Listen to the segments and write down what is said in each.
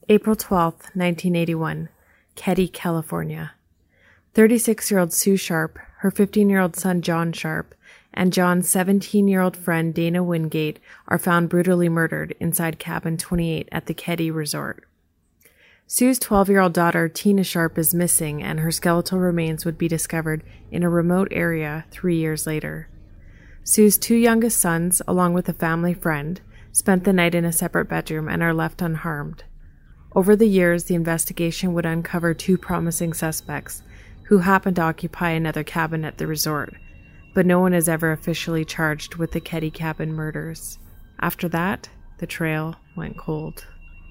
April 12, 1981, Keddie, California. 36-year-old Sue Sharp, her 15-year-old son John Sharp, and John's 17-year-old friend Dana Wingate are found brutally murdered inside cabin 28 at the Keddie Resort. Sue's 12-year-old daughter Tina Sharp is missing, and her skeletal remains would be discovered in a remote area 3 years later. Sue's two youngest sons, along with a family friend, spent the night in a separate bedroom and are left unharmed. Over the years, the investigation would uncover two promising suspects who happened to occupy another cabin at the resort, but no one is ever officially charged with the Keddie cabin murders. After that, the trail went cold.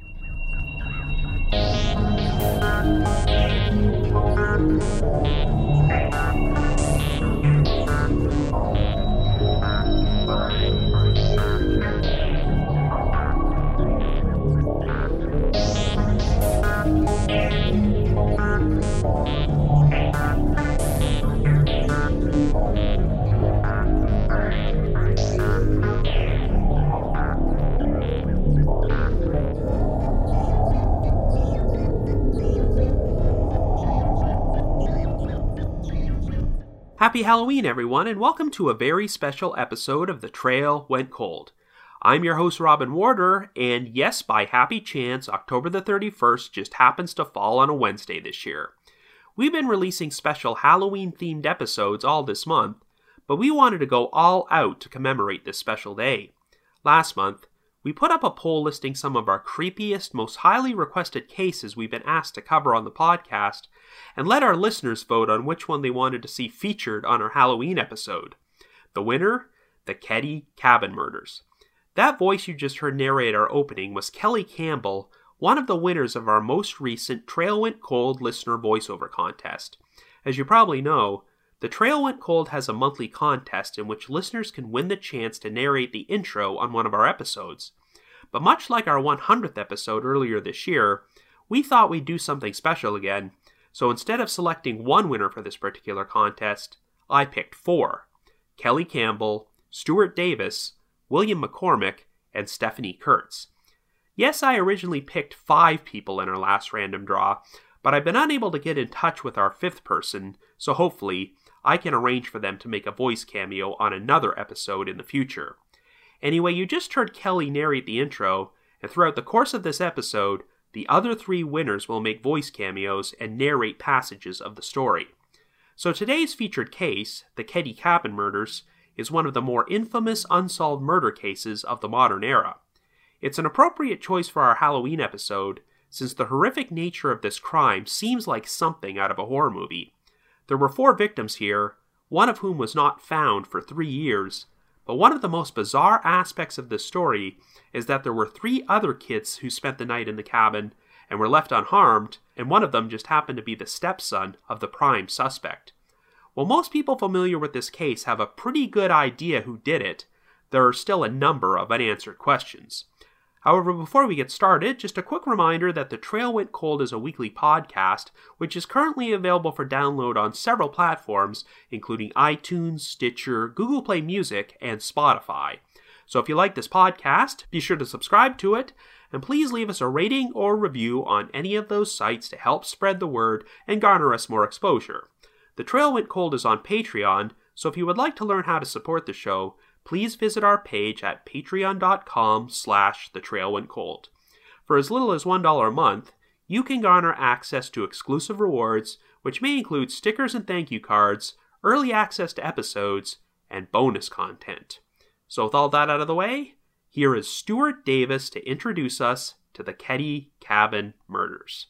Happy Halloween, everyone, and welcome to a very special episode of The Trail Went Cold. I'm your host, Robin Warder, and yes, by happy chance, October the 31st just happens to fall on a Wednesday this year. We've been releasing special Halloween-themed episodes all this month, but we wanted to go all out to commemorate this special day. Last month, we put up a poll listing some of our creepiest, most highly requested cases we've been asked to cover on the podcast, and let our listeners vote on which one they wanted to see featured on our Halloween episode. The winner? The Keddie Cabin Murders. That voice you just heard narrate our opening was Kelly Campbell, one of the winners of our most recent Trail Went Cold listener voiceover contest. As you probably know, the Trail Went Cold has a monthly contest in which listeners can win the chance to narrate the intro on one of our episodes. But much like our 100th episode earlier this year, we thought we'd do something special again, so instead of selecting one winner for this particular contest, I picked four: Kelly Campbell, Stuart Davis, William McCormick, and Stephanie Kurtz. Yes, I originally picked 5 people in our last random draw, but I've been unable to get in touch with our 5th person, so hopefully I can arrange for them to make a voice cameo on another episode in the future. Anyway, you just heard Kelly narrate the intro, and throughout the course of this episode, the other 3 winners will make voice cameos and narrate passages of the story. So today's featured case, the Keddie Cabin Murders, is one of the more infamous unsolved murder cases of the modern era. It's an appropriate choice for our Halloween episode, since the horrific nature of this crime seems like something out of a horror movie. There were 4 victims here, one of whom was not found for 3 years, but one of the most bizarre aspects of this story is that there were 3 other kids who spent the night in the cabin and were left unharmed, and one of them just happened to be the stepson of the prime suspect. While most people familiar with this case have a pretty good idea who did it, there are still a number of unanswered questions. However, before we get started, just a quick reminder that The Trail Went Cold is a weekly podcast, which is currently available for download on several platforms, including iTunes, Stitcher, Google Play Music, and Spotify. So if you like this podcast, be sure to subscribe to it, and please leave us a rating or review on any of those sites to help spread the word and garner us more exposure. The Trail Went Cold is on Patreon, so if you would like to learn how to support the show, please visit our page at patreon.com/thetrailwentcold. For as little as $1 a month, you can garner access to exclusive rewards, which may include stickers and thank you cards, early access to episodes, and bonus content. So with all that out of the way, here is Stuart Davis to introduce us to the Keddie Cabin Murders.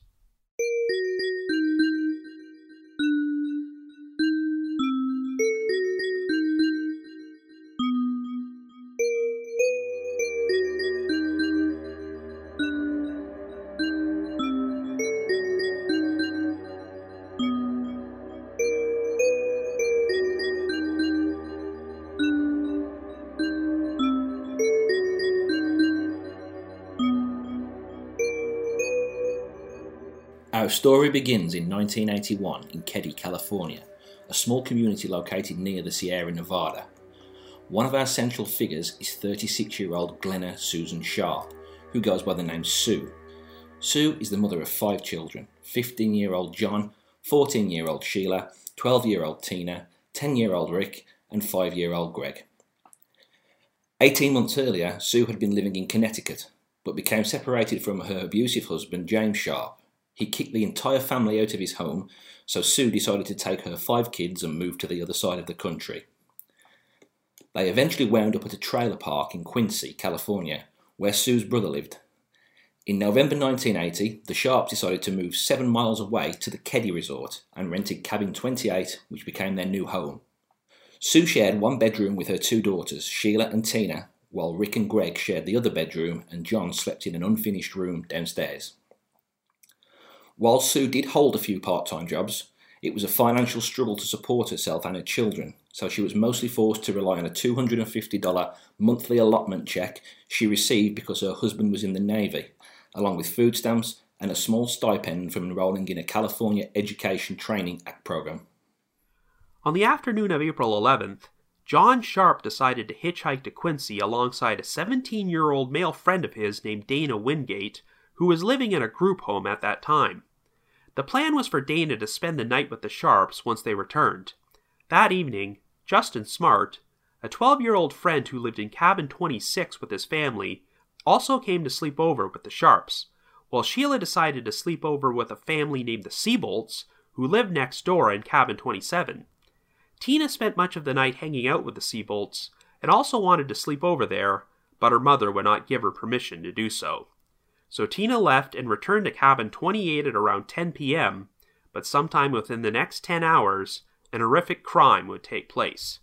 Our story begins in 1981 in Keddie, California, a small community located near the Sierra Nevada. One of our central figures is 36-year-old Glenna Susan Sharp, who goes by the name Sue. Sue is the mother of 5 children: 15-year-old John, 14-year-old Sheila, 12-year-old Tina, 10-year-old Rick, and 5-year-old Greg. 18 months earlier, Sue had been living in Connecticut, but became separated from her abusive husband, James Sharp. He kicked the entire family out of his home, so Sue decided to take her 5 kids and move to the other side of the country. They eventually wound up at a trailer park in Quincy, California, where Sue's brother lived. In November 1980, the Sharps decided to move 7 miles away to the Keddie Resort and rented Cabin 28, which became their new home. Sue shared one bedroom with her 2 daughters, Sheila and Tina, while Rick and Greg shared the other bedroom and John slept in an unfinished room downstairs. While Sue did hold a few part-time jobs, it was a financial struggle to support herself and her children, so she was mostly forced to rely on a $250 monthly allotment check she received because her husband was in the Navy, along with food stamps and a small stipend from enrolling in a California Education Training Act program. On the afternoon of April 11th, John Sharp decided to hitchhike to Quincy alongside a 17-year-old male friend of his named Dana Wingate, who was living in a group home at that time. The plan was for Dana to spend the night with the Sharps once they returned. That evening, Justin Smart, a 12-year-old friend who lived in Cabin 26 with his family, also came to sleep over with the Sharps, while Sheila decided to sleep over with a family named the Seabolts, who lived next door in Cabin 27. Tina spent much of the night hanging out with the Seabolts, and also wanted to sleep over there, but her mother would not give her permission to do so. So Tina left and returned to Cabin 28 at around 10 p.m., but sometime within the next 10 hours, an horrific crime would take place.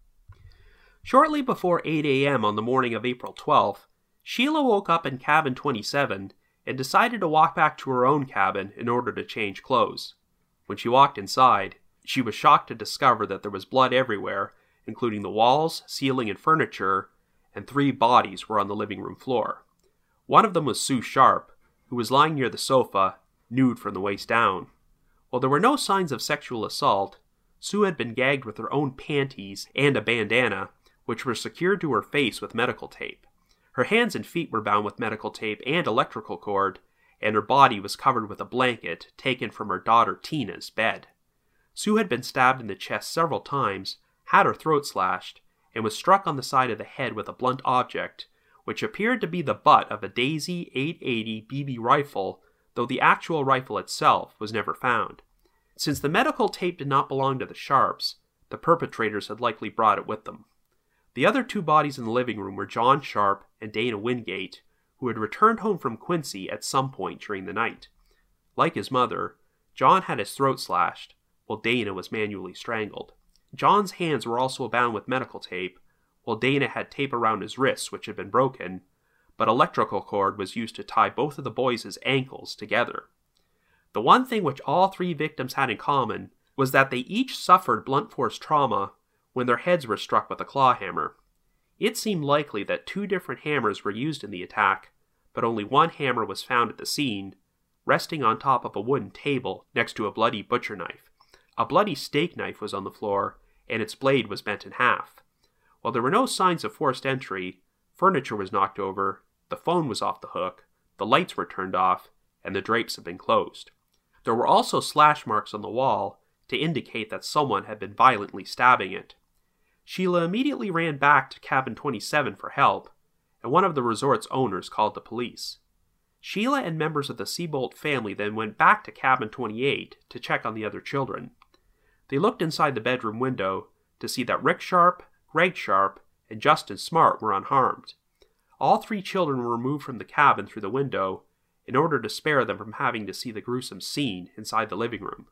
Shortly before 8 a.m. on the morning of April 12th, Sheila woke up in Cabin 27 and decided to walk back to her own cabin in order to change clothes. When she walked inside, she was shocked to discover that there was blood everywhere, including the walls, ceiling, and furniture, and 3 bodies were on the living room floor. One of them was Sue Sharp, who was lying near the sofa, nude from the waist down. While there were no signs of sexual assault, Sue had been gagged with her own panties and a bandana, which were secured to her face with medical tape. Her hands and feet were bound with medical tape and electrical cord, and her body was covered with a blanket taken from her daughter Tina's bed. Sue had been stabbed in the chest several times, had her throat slashed, and was struck on the side of the head with a blunt object, which appeared to be the butt of a Daisy 880 BB rifle, though the actual rifle itself was never found. Since the medical tape did not belong to the Sharps, the perpetrators had likely brought it with them. The other 2 bodies in the living room were John Sharp and Dana Wingate, who had returned home from Quincy at some point during the night. Like his mother, John had his throat slashed, while Dana was manually strangled. John's hands were also bound with medical tape, while Dana had tape around his wrists which had been broken, but electrical cord was used to tie both of the boys' ankles together. The one thing which all 3 victims had in common was that they each suffered blunt force trauma when their heads were struck with a claw hammer. It seemed likely that 2 different hammers were used in the attack, but only one hammer was found at the scene, resting on top of a wooden table next to a bloody butcher knife. A bloody steak knife was on the floor, and its blade was bent in half. While there were no signs of forced entry, furniture was knocked over, the phone was off the hook, the lights were turned off, and the drapes had been closed. There were also slash marks on the wall to indicate that someone had been violently stabbing it. Sheila immediately ran back to Cabin 27 for help, and one of the resort's owners called the police. Sheila and members of the Seabolt family then went back to Cabin 28 to check on the other children. They looked inside the bedroom window to see that Rick Sharp, Greg Sharp, and Justin Smart were unharmed. All 3 children were removed from the cabin through the window in order to spare them from having to see the gruesome scene inside the living room.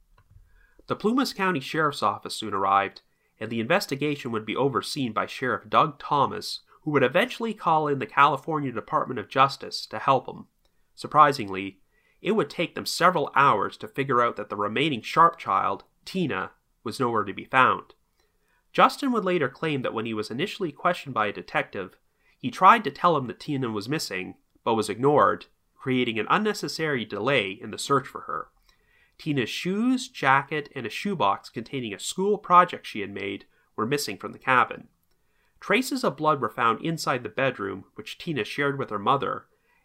The Plumas County Sheriff's Office soon arrived, and the investigation would be overseen by Sheriff Doug Thomas, who would eventually call in the California Department of Justice to help him. Surprisingly, it would take them several hours to figure out that the remaining Sharp child, Tina, was nowhere to be found. Justin would later claim that when he was initially questioned by a detective, he tried to tell him that Tina was missing, but was ignored, creating an unnecessary delay in the search for her. Tina's shoes, jacket, and a shoebox containing a school project she had made were missing from the cabin. Traces of blood were found inside the bedroom, which Tina shared with her mother,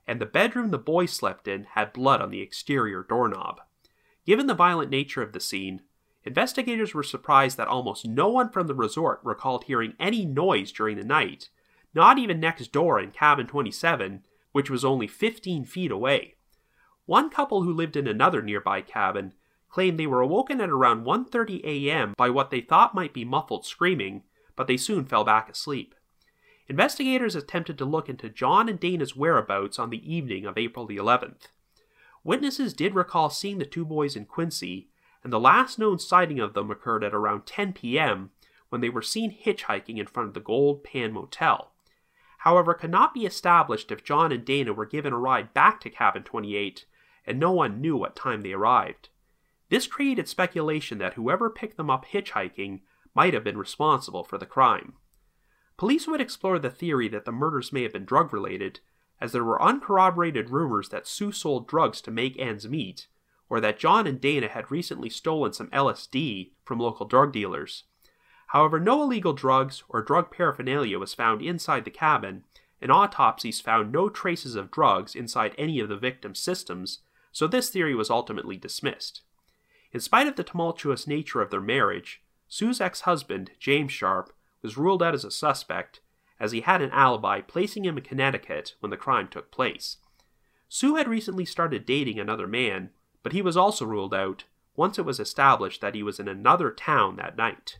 and the bedroom the boys slept in had blood on the exterior doorknob. Given the violent nature of the scene, investigators were surprised that almost no one from the resort recalled hearing any noise during the night, not even next door in cabin 27, which was only 15 feet away. One couple who lived in another nearby cabin claimed they were awoken at around 1:30 a.m. by what they thought might be muffled screaming, but they soon fell back asleep. Investigators attempted to look into John and Dana's whereabouts on the evening of April the 11th. Witnesses did recall seeing the two boys in Quincy, and the last known sighting of them occurred at around 10 p.m. when they were seen hitchhiking in front of the Gold Pan Motel. However, it could not be established if John and Dana were given a ride back to cabin 28, and no one knew what time they arrived. This created speculation that whoever picked them up hitchhiking might have been responsible for the crime. Police would explore the theory that the murders may have been drug-related, as there were uncorroborated rumors that Sue sold drugs to make ends meet, or that John and Dana had recently stolen some LSD from local drug dealers. However, no illegal drugs or drug paraphernalia was found inside the cabin, and autopsies found no traces of drugs inside any of the victims' systems, so this theory was ultimately dismissed. In spite of the tumultuous nature of their marriage, Sue's ex-husband, James Sharp, was ruled out as a suspect, as he had an alibi placing him in Connecticut when the crime took place. Sue had recently started dating another man, but he was also ruled out once it was established that he was in another town that night.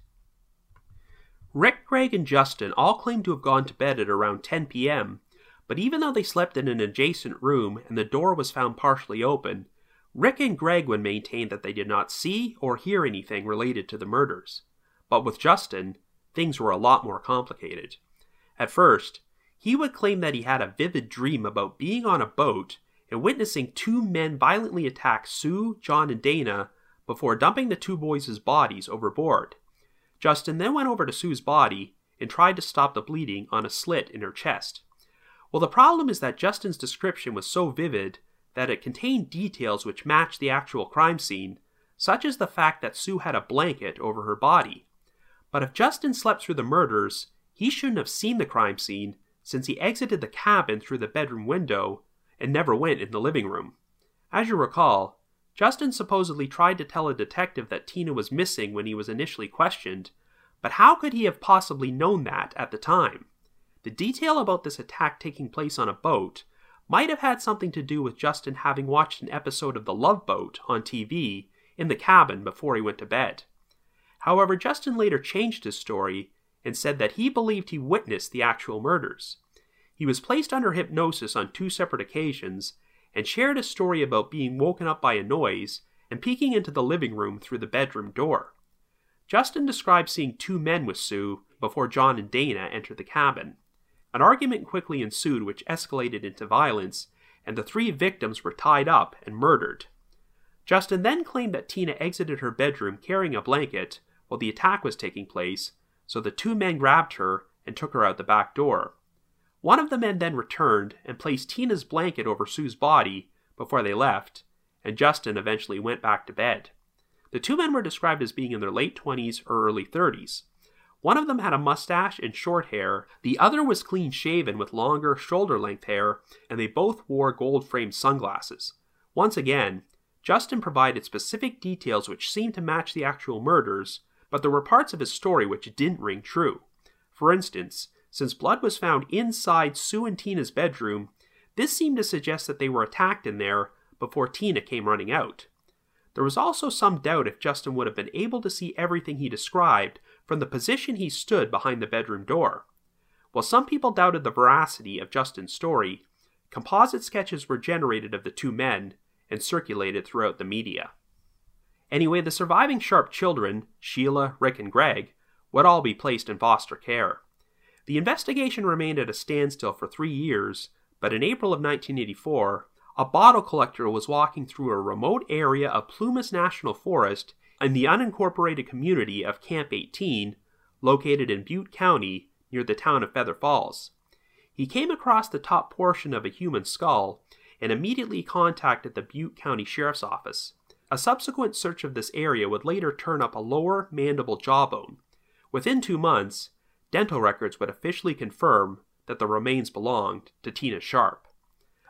Rick, Greg, and Justin all claimed to have gone to bed at around 10 p.m., but even though they slept in an adjacent room and the door was found partially open, Rick and Greg would maintain that they did not see or hear anything related to the murders. But with Justin, things were a lot more complicated. At first, he would claim that he had a vivid dream about being on a boat and witnessing two men violently attack Sue, John, and Dana before dumping the two boys' bodies overboard. Justin then went over to Sue's body and tried to stop the bleeding on a slit in her chest. Well, the problem is that Justin's description was so vivid that it contained details which matched the actual crime scene, such as the fact that Sue had a blanket over her body. But if Justin slept through the murders, he shouldn't have seen the crime scene, since he exited the cabin through the bedroom window and never went in the living room. As you recall, Justin supposedly tried to tell a detective that Tina was missing when he was initially questioned, but how could he have possibly known that at the time? The detail about this attack taking place on a boat might have had something to do with Justin having watched an episode of The Love Boat on TV in the cabin before he went to bed. However, Justin later changed his story and said that he believed he witnessed the actual murders. He was placed under hypnosis on 2 separate occasions and shared a story about being woken up by a noise and peeking into the living room through the bedroom door. Justin described seeing 2 men with Sue before John and Dana entered the cabin. An argument quickly ensued which escalated into violence, and the 3 victims were tied up and murdered. Justin then claimed that Tina exited her bedroom carrying a blanket while the attack was taking place, so the 2 men grabbed her and took her out the back door. One of the men then returned and placed Tina's blanket over Sue's body before they left, and Justin eventually went back to bed. The 2 men were described as being in their late 20s or early 30s. One of them had a mustache and short hair, the other was clean-shaven with longer, shoulder-length hair, and they both wore gold-framed sunglasses. Once again, Justin provided specific details which seemed to match the actual murders, but there were parts of his story which didn't ring true. For instance, since blood was found inside Sue and Tina's bedroom, this seemed to suggest that they were attacked in there before Tina came running out. There was also some doubt if Justin would have been able to see everything he described from the position he stood behind the bedroom door. While some people doubted the veracity of Justin's story, composite sketches were generated of the 2 men and circulated throughout the media. Anyway, the surviving Sharp children, Sheila, Rick, and Greg, would all be placed in foster care. The investigation remained at a standstill for 3 years, but in April of 1984, a bottle collector was walking through a remote area of Plumas National Forest in the unincorporated community of Camp 18, located in Butte County near the town of Feather Falls. He came across the top portion of a human skull and immediately contacted the Butte County Sheriff's Office. A subsequent search of this area would later turn up a lower mandible jawbone. Within 2 months, dental records would officially confirm that the remains belonged to Tina Sharp.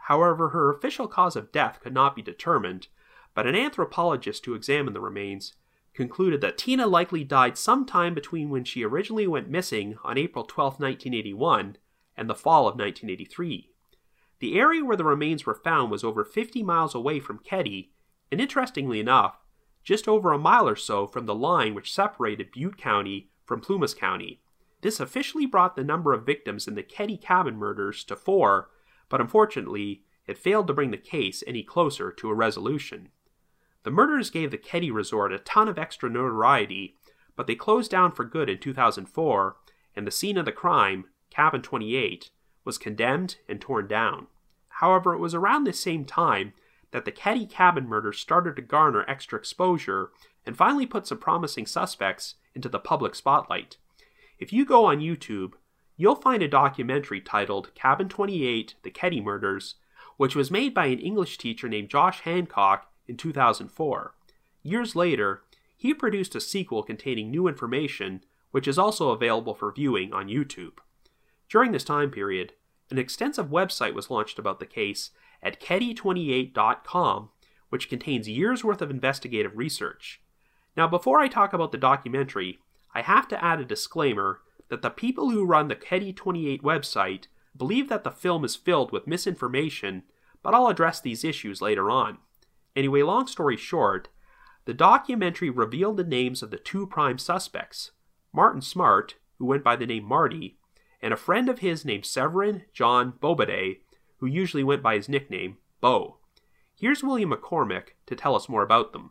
However, her official cause of death could not be determined, but an anthropologist who examined the remains concluded that Tina likely died sometime between when she originally went missing on April 12, 1981, and the fall of 1983. The area where the remains were found was over 50 miles away from Keddie, and interestingly enough, just over a mile or so from the line which separated Butte County from Plumas County. This officially brought the number of victims in the Keddie cabin murders to 4, but unfortunately, it failed to bring the case any closer to a resolution. The murders gave the Keddie Resort a ton of extra notoriety, but they closed down for good in 2004, and the scene of the crime, Cabin 28, was condemned and torn down. However, it was around this same time that the Keddie cabin murders started to garner extra exposure and finally put some promising suspects into the public spotlight. If you go on YouTube, you'll find a documentary titled Cabin 28, The Keddie Murders, which was made by an English teacher named Josh Hancock in 2004. Years later, he produced a sequel containing new information, which is also available for viewing on YouTube. During this time period, an extensive website was launched about the case at Keddie28.com, which contains years' worth of investigative research. Now, before I talk about the documentary, I have to add a disclaimer that the people who run the Keddie28 website believe that the film is filled with misinformation, but I'll address these issues later on. Anyway, long story short, the documentary revealed the names of the 2 prime suspects, Martin Smart, who went by the name Marty, and a friend of his named Severin John Bobade, who usually went by his nickname, Bo. Here's William McCormick to tell us more about them.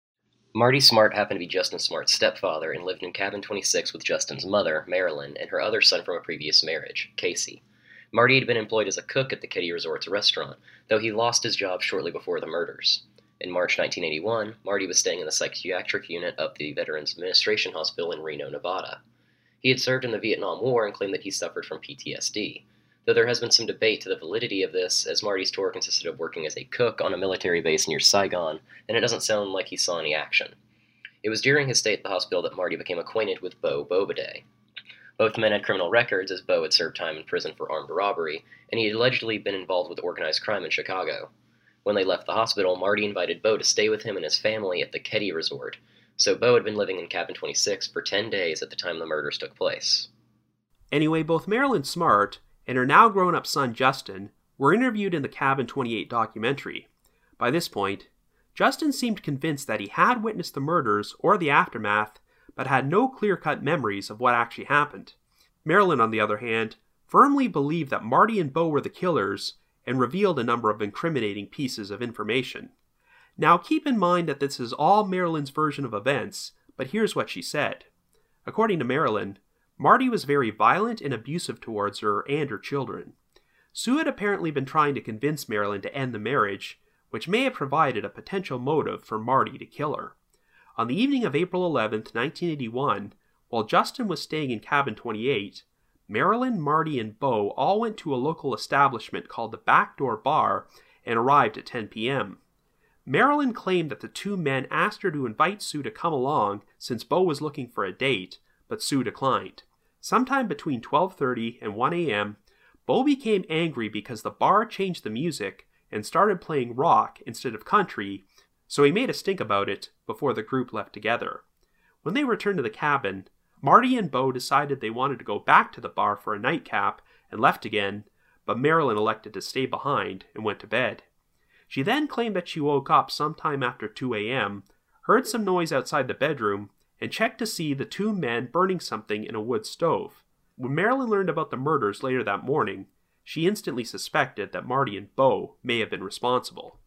Marty Smart happened to be Justin Smart's stepfather and lived in Cabin 26 with Justin's mother, Marilyn, and her other son from a previous marriage, Casey. Marty had been employed as a cook at the Keddie Resort's restaurant, though he lost his job shortly before the murders. In March 1981, Marty was staying in the psychiatric unit of the Veterans Administration Hospital in Reno, Nevada. He had served in the Vietnam War and claimed that he suffered from PTSD, though there has been some debate to the validity of this, as Marty's tour consisted of working as a cook on a military base near Saigon, and it doesn't sound like he saw any action. It was during his stay at the hospital that Marty became acquainted with Bo Bobade. Both men had criminal records, as Bo had served time in prison for armed robbery, and he had allegedly been involved with organized crime in Chicago. When they left the hospital, Marty invited Bo to stay with him and his family at the Keddie Resort, so Bo had been living in Cabin 26 for 10 days at the time the murders took place. Anyway, both Marilyn Smart and her now grown-up son Justin were interviewed in the Cabin 28 documentary. By this point, Justin seemed convinced that he had witnessed the murders or the aftermath, but had no clear-cut memories of what actually happened. Marilyn, on the other hand, firmly believed that Marty and Bo were the killers and revealed a number of incriminating pieces of information. Now, keep in mind that this is all Marilyn's version of events, but here's what she said. According to Marilyn, Marty was very violent and abusive towards her and her children. Sue had apparently been trying to convince Marilyn to end the marriage, which may have provided a potential motive for Marty to kill her. On the evening of April 11, 1981, while Justin was staying in Cabin 28, Marilyn, Marty, and Bo all went to a local establishment called the Backdoor Bar and arrived at 10 p.m. Marilyn claimed that the 2 men asked her to invite Sue to come along since Bo was looking for a date, but Sue declined. Sometime between 12:30 and 1 a.m., Bo became angry because the bar changed the music and started playing rock instead of country, so he made a stink about it before the group left together. When they returned to the cabin, Marty and Bo decided they wanted to go back to the bar for a nightcap and left again, but Marilyn elected to stay behind and went to bed. She then claimed that she woke up sometime after 2 a.m., heard some noise outside the bedroom, and checked to see the 2 men burning something in a wood stove. When Marilyn learned about the murders later that morning, she instantly suspected that Marty and Bo may have been responsible.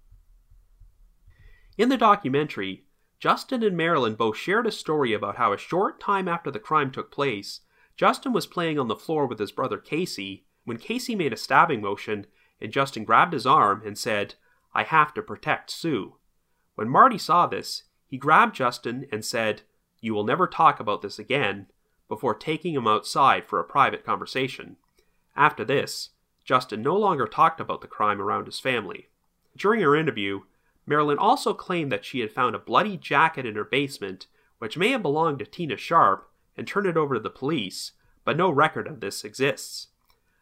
In the documentary, Justin and Marilyn both shared a story about how a short time after the crime took place, Justin was playing on the floor with his brother Casey when Casey made a stabbing motion and Justin grabbed his arm and said, "I have to protect Sue." When Marty saw this, he grabbed Justin and said, "You will never talk about this again," before taking him outside for a private conversation. After this, Justin no longer talked about the crime around his family. During her interview, Marilyn also claimed that she had found a bloody jacket in her basement, which may have belonged to Tina Sharp, and turned it over to the police, but no record of this exists.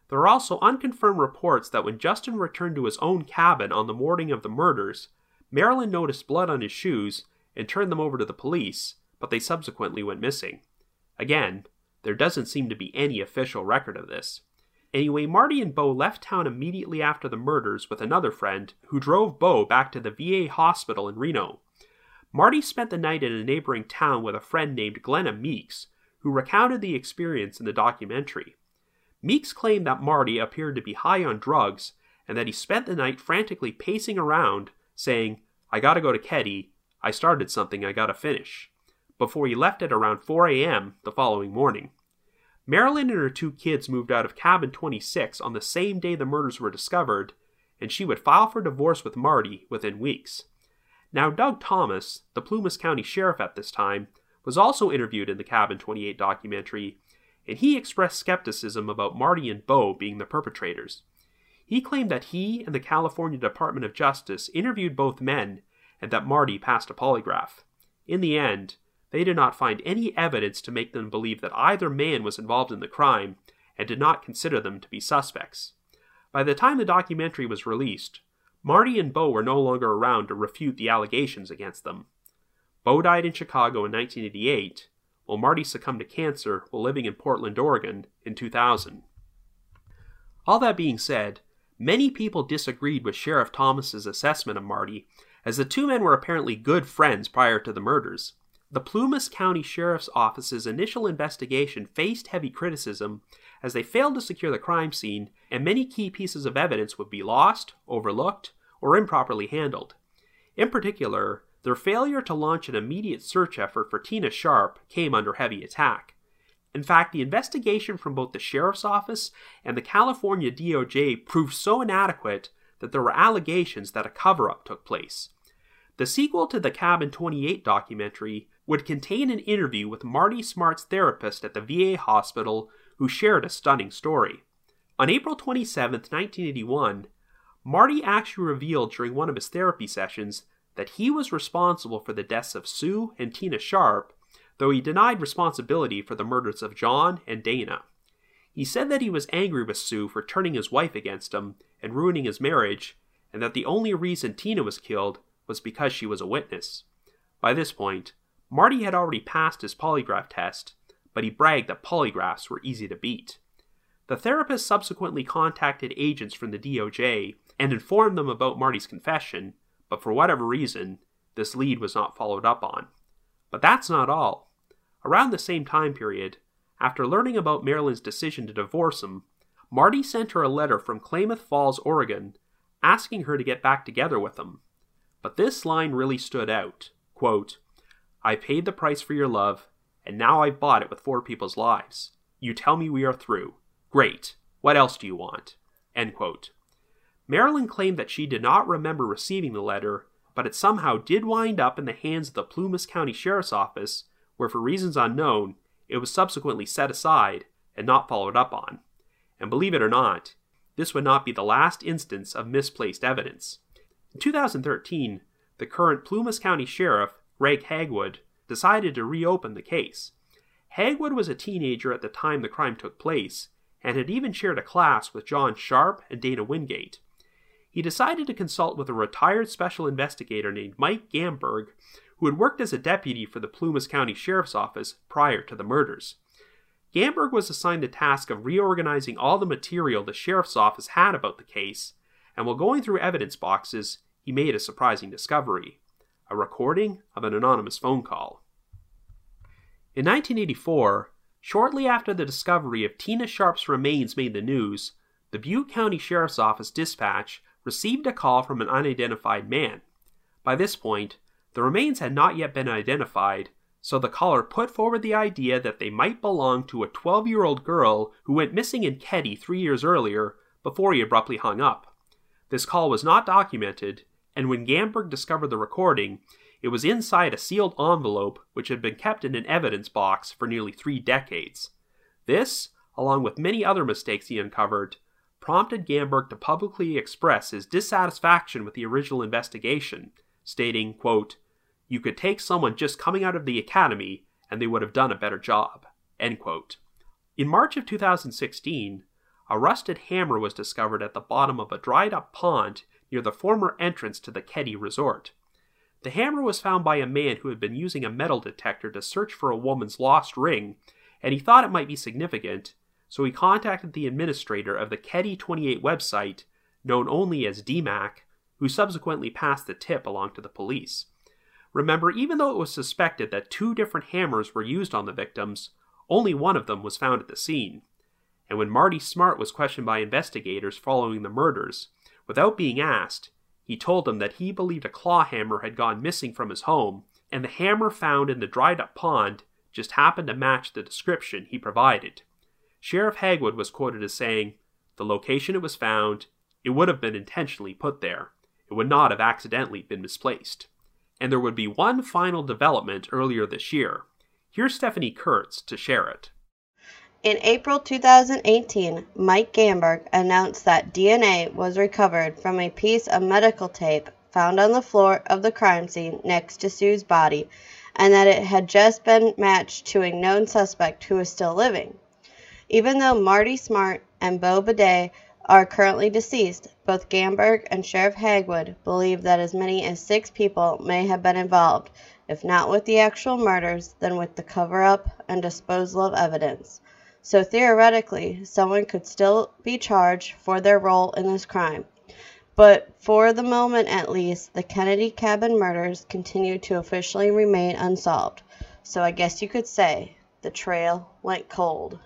There are also unconfirmed reports that when Justin returned to his own cabin on the morning of the murders, Marilyn noticed blood on his shoes and turned them over to the police, but they subsequently went missing. Again, there doesn't seem to be any official record of this. Anyway, Marty and Bo left town immediately after the murders with another friend who drove Bo back to the VA hospital in Reno. Marty spent the night in a neighboring town with a friend named Glenna Meeks, who recounted the experience in the documentary. Meeks claimed that Marty appeared to be high on drugs and that he spent the night frantically pacing around, saying, "I gotta go to Keddie, I started something I gotta finish," before he left at around 4 a.m. the following morning. Marilyn and her 2 kids moved out of cabin 26 on the same day the murders were discovered, and she would file for divorce with Marty within weeks. Now, Doug Thomas, the Plumas County Sheriff at this time, was also interviewed in the Cabin 28 documentary, and he expressed skepticism about Marty and Bo being the perpetrators. He claimed that he and the California Department of Justice interviewed both men and that Marty passed a polygraph. In the end, they did not find any evidence to make them believe that either man was involved in the crime and did not consider them to be suspects. By the time the documentary was released, Marty and Bo were no longer around to refute the allegations against them. Bo died in Chicago in 1988, while Marty succumbed to cancer while living in Portland, Oregon in 2000. All that being said, many people disagreed with Sheriff Thomas's assessment of Marty, as the 2 men were apparently good friends prior to the murders. The Plumas County Sheriff's Office's initial investigation faced heavy criticism as they failed to secure the crime scene, and many key pieces of evidence would be lost, overlooked, or improperly handled. In particular, their failure to launch an immediate search effort for Tina Sharp came under heavy attack. In fact, the investigation from both the Sheriff's Office and the California DOJ proved so inadequate that there were allegations that a cover-up took place. The sequel to the Cabin 28 documentary would contain an interview with Marty Smart's therapist at the VA hospital who shared a stunning story. On April 27, 1981, Marty actually revealed during one of his therapy sessions that he was responsible for the deaths of Sue and Tina Sharp, though he denied responsibility for the murders of John and Dana. He said that he was angry with Sue for turning his wife against him and ruining his marriage, and that the only reason Tina was killed was because she was a witness. By this point, Marty had already passed his polygraph test, but he bragged that polygraphs were easy to beat. The therapist subsequently contacted agents from the DOJ and informed them about Marty's confession, but for whatever reason, this lead was not followed up on. But that's not all. Around the same time period, after learning about Marilyn's decision to divorce him, Marty sent her a letter from Klamath Falls, Oregon, asking her to get back together with him. But this line really stood out. Quote, "I paid the price for your love, and now I've bought it with 4 people's lives. You tell me we are through. Great. What else do you want?" End quote. Marilyn claimed that she did not remember receiving the letter, but it somehow did wind up in the hands of the Plumas County Sheriff's Office, where for reasons unknown, it was subsequently set aside and not followed up on. And believe it or not, this would not be the last instance of misplaced evidence. In 2013, the current Plumas County Sheriff, Greg Hagwood, decided to reopen the case. Hagwood was a teenager at the time the crime took place, and had even shared a class with John Sharp and Dana Wingate. He decided to consult with a retired special investigator named Mike Gamberg, who had worked as a deputy for the Plumas County Sheriff's Office prior to the murders. Gamberg was assigned the task of reorganizing all the material the Sheriff's Office had about the case, and while going through evidence boxes, he made a surprising discovery: a recording of an anonymous phone call. In 1984, shortly after the discovery of Tina Sharp's remains made the news, the Butte County Sheriff's Office dispatch received a call from an unidentified man. By this point, the remains had not yet been identified, so the caller put forward the idea that they might belong to a 12-year-old girl who went missing in Keddie 3 years earlier before he abruptly hung up. This call was not documented, and when Gamberg discovered the recording, it was inside a sealed envelope which had been kept in an evidence box for nearly 3 decades. This, along with many other mistakes he uncovered, prompted Gamberg to publicly express his dissatisfaction with the original investigation, stating, quote, "You could take someone just coming out of the academy and they would have done a better job." End quote. In March of 2016, a rusted hammer was discovered at the bottom of a dried-up pond near the former entrance to the Keddie Resort. The hammer was found by a man who had been using a metal detector to search for a woman's lost ring, and he thought it might be significant, so he contacted the administrator of the Keddie 28 website, known only as DMAC, who subsequently passed the tip along to the police. Remember, even though it was suspected that 2 different hammers were used on the victims, only one of them was found at the scene. And when Marty Smart was questioned by investigators following the murders, without being asked, he told them that he believed a claw hammer had gone missing from his home, and the hammer found in the dried-up pond just happened to match the description he provided. Sheriff Hagwood was quoted as saying, "The location it was found, it would have been intentionally put there. It would not have accidentally been misplaced." And there would be one final development earlier this year. Here's Stephanie Kurtz to share it. In April 2018, Mike Gamberg announced that DNA was recovered from a piece of medical tape found on the floor of the crime scene next to Sue's body, and that it had just been matched to a known suspect who is still living. Even though Marty Smart and Bo Bidet are currently deceased, both Gamberg and Sheriff Hagwood believe that as many as 6 people may have been involved, if not with the actual murders, then with the cover-up and disposal of evidence. So theoretically, someone could still be charged for their role in this crime. But for the moment at least, the Kennedy cabin murders continue to officially remain unsolved. So I guess you could say the trail went cold.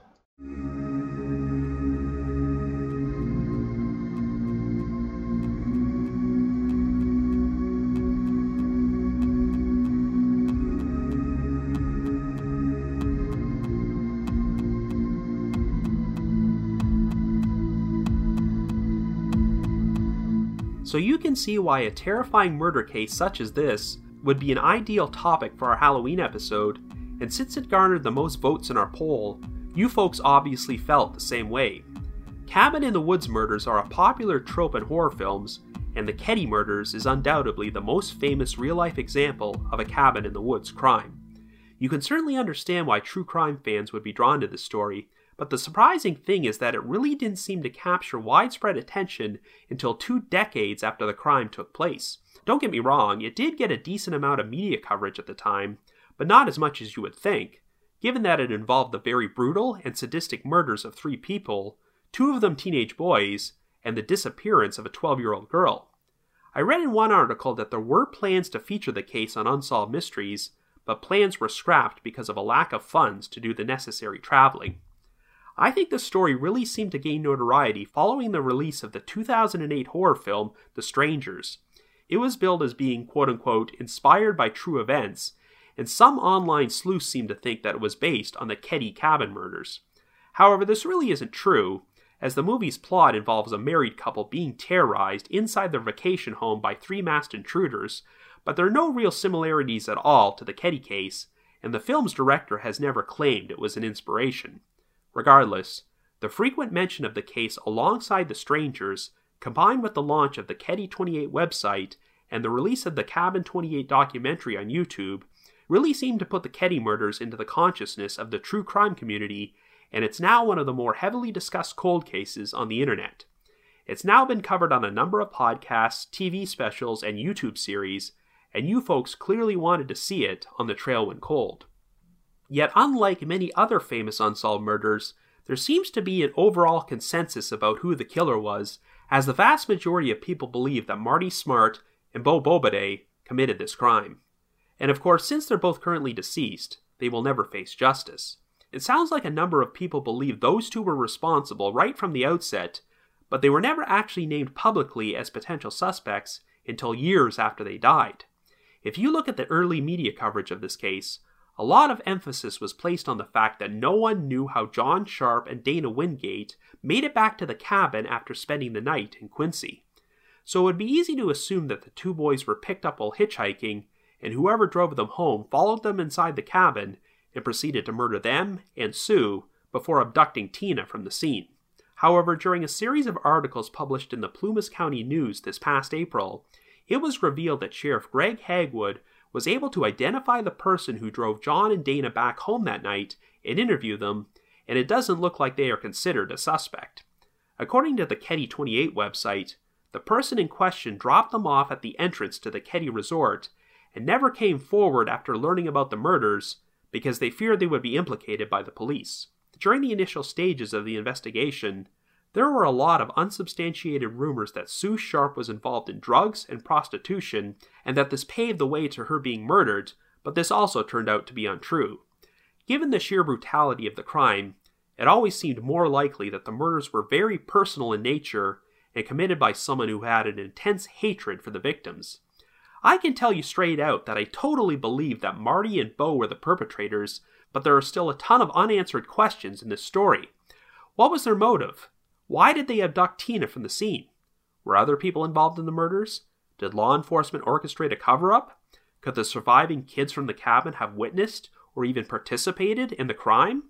So you can see why a terrifying murder case such as this would be an ideal topic for our Halloween episode, and since it garnered the most votes in our poll, you folks obviously felt the same way. Cabin in the Woods murders are a popular trope in horror films, and the Keddie murders is undoubtedly the most famous real-life example of a cabin in the woods crime. You can certainly understand why true crime fans would be drawn to this story, but the surprising thing is that it really didn't seem to capture widespread attention until 2 decades after the crime took place. Don't get me wrong, it did get a decent amount of media coverage at the time, but not as much as you would think, given that it involved the very brutal and sadistic murders of 3 people, 2 of them teenage boys, and the disappearance of a 12-year-old girl. I read in one article that there were plans to feature the case on Unsolved Mysteries, but plans were scrapped because of a lack of funds to do the necessary traveling. I think the story really seemed to gain notoriety following the release of the 2008 horror film The Strangers. It was billed as being quote-unquote inspired by true events, and some online sleuths seem to think that it was based on the Keddie cabin murders. However, this really isn't true, as the movie's plot involves a married couple being terrorized inside their vacation home by 3 masked intruders, but there are no real similarities at all to the Keddie case, and the film's director has never claimed it was an inspiration. Regardless, the frequent mention of the case alongside The Strangers, combined with the launch of the Keddie 28 website and the release of the Cabin 28 documentary on YouTube, really seemed to put the Keddie murders into the consciousness of the true crime community, and it's now one of the more heavily discussed cold cases on the internet. It's now been covered on a number of podcasts, TV specials, and YouTube series, and you folks clearly wanted to see it on The Trail Went Cold. Yet unlike many other famous unsolved murders, there seems to be an overall consensus about who the killer was, as the vast majority of people believe that Marty Smart and Bo Bidet committed this crime. And of course, since they're both currently deceased, they will never face justice. It sounds like a number of people believe those 2 were responsible right from the outset, but they were never actually named publicly as potential suspects until years after they died. If you look at the early media coverage of this case, a lot of emphasis was placed on the fact that no one knew how John Sharp and Dana Wingate made it back to the cabin after spending the night in Quincy. So it would be easy to assume that the 2 boys were picked up while hitchhiking, and whoever drove them home followed them inside the cabin and proceeded to murder them and Sue before abducting Tina from the scene. However, during a series of articles published in the Plumas County News this past April, it was revealed that Sheriff Greg Hagwood was able to identify the person who drove John and Dana back home that night and interview them, and it doesn't look like they are considered a suspect. According to the Ketty 28 website, the person in question dropped them off at the entrance to the Ketty Resort and never came forward after learning about the murders because they feared they would be implicated by the police. During the initial stages of the investigation, there were a lot of unsubstantiated rumors that Sue Sharp was involved in drugs and prostitution and that this paved the way to her being murdered, but this also turned out to be untrue. Given the sheer brutality of the crime, it always seemed more likely that the murders were very personal in nature and committed by someone who had an intense hatred for the victims. I can tell you straight out that I totally believe that Marty and Bo were the perpetrators, but there are still a ton of unanswered questions in this story. What was their motive? Why did they abduct Tina from the scene? Were other people involved in the murders? Did law enforcement orchestrate a cover-up? Could the surviving kids from the cabin have witnessed or even participated in the crime?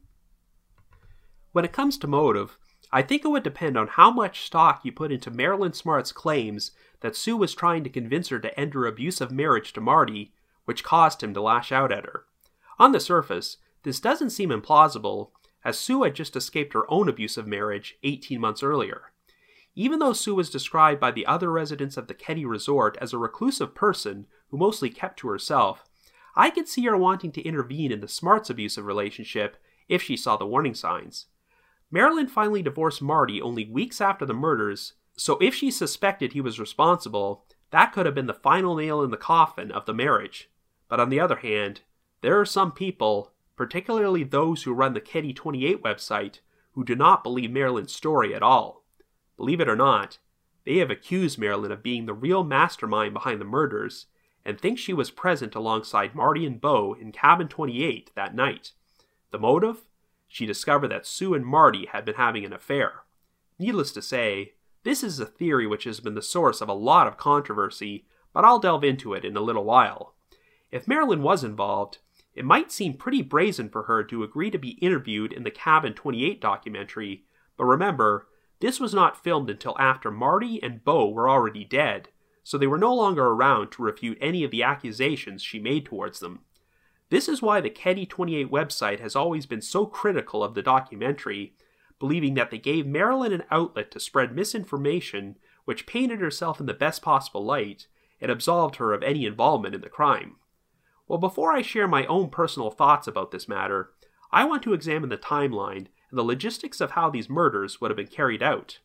When it comes to motive, I think it would depend on how much stock you put into Marilyn Smart's claims that Sue was trying to convince her to end her abusive marriage to Marty, which caused him to lash out at her. On the surface, this doesn't seem implausible, as Sue had just escaped her own abusive marriage 18 months earlier. Even though Sue was described by the other residents of the Ketty Resort as a reclusive person who mostly kept to herself, I could see her wanting to intervene in the Smarts' abusive relationship if she saw the warning signs. Marilyn finally divorced Marty only weeks after the murders, so if she suspected he was responsible, that could have been the final nail in the coffin of the marriage. But on the other hand, there are some people, particularly those who run the Ketty 28 website, who do not believe Marilyn's story at all. Believe it or not, they have accused Marilyn of being the real mastermind behind the murders, and think she was present alongside Marty and Bo in Cabin 28 that night. The motive? She discovered that Sue and Marty had been having an affair. Needless to say, this is a theory which has been the source of a lot of controversy, but I'll delve into it in a little while. If Marilyn was involved, it might seem pretty brazen for her to agree to be interviewed in the Cabin 28 documentary, but remember, this was not filmed until after Marty and Bo were already dead, so they were no longer around to refute any of the accusations she made towards them. This is why the Ketty 28 website has always been so critical of the documentary, believing that they gave Marilyn an outlet to spread misinformation which painted herself in the best possible light and absolved her of any involvement in the crime. Well, before I share my own personal thoughts about this matter, I want to examine the timeline and the logistics of how these murders would have been carried out.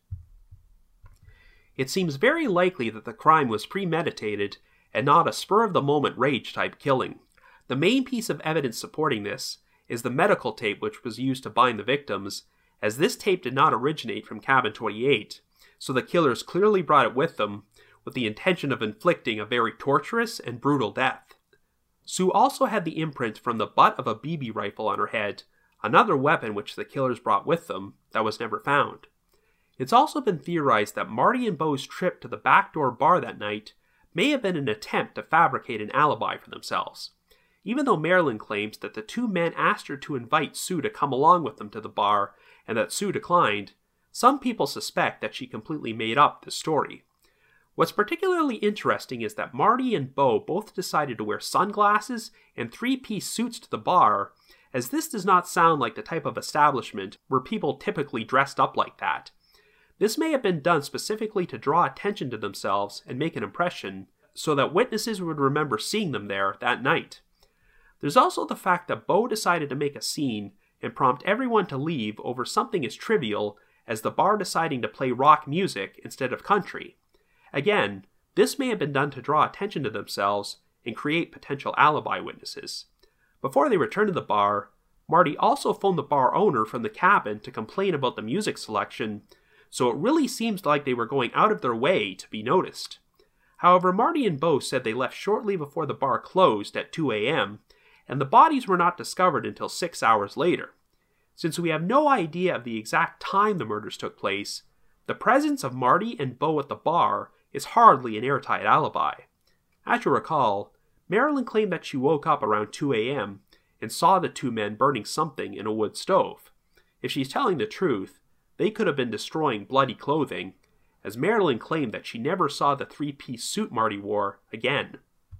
It seems very likely that the crime was premeditated and not a spur-of-the-moment rage-type killing. The main piece of evidence supporting this is the medical tape which was used to bind the victims, as this tape did not originate from Cabin 28, so the killers clearly brought it with them with the intention of inflicting a very torturous and brutal death. Sue also had the imprint from the butt of a BB rifle on her head, another weapon which the killers brought with them that was never found. It's also been theorized that Marty and Bo's trip to the backdoor bar that night may have been an attempt to fabricate an alibi for themselves. Even though Marilyn claims that the two men asked her to invite Sue to come along with them to the bar and that Sue declined, some people suspect that she completely made up this story. What's particularly interesting is that Marty and Bo both decided to wear sunglasses and three-piece suits to the bar, as this does not sound like the type of establishment where people typically dressed up like that. This may have been done specifically to draw attention to themselves and make an impression, so that witnesses would remember seeing them there that night. There's also the fact that Bo decided to make a scene and prompt everyone to leave over something as trivial as the bar deciding to play rock music instead of country. Again, this may have been done to draw attention to themselves and create potential alibi witnesses. Before they returned to the bar, Marty also phoned the bar owner from the cabin to complain about the music selection, so it really seems like they were going out of their way to be noticed. However, Marty and Bo said they left shortly before the bar closed at 2 a.m., and the bodies were not discovered until 6 hours later. Since we have no idea of the exact time the murders took place, the presence of Marty and Bo at the bar is hardly an airtight alibi. As you recall, Marilyn claimed that she woke up around 2 a.m. and saw the two men burning something in a wood stove. If she's telling the truth, they could have been destroying bloody clothing, as Marilyn claimed that she never saw the three-piece suit Marty wore again.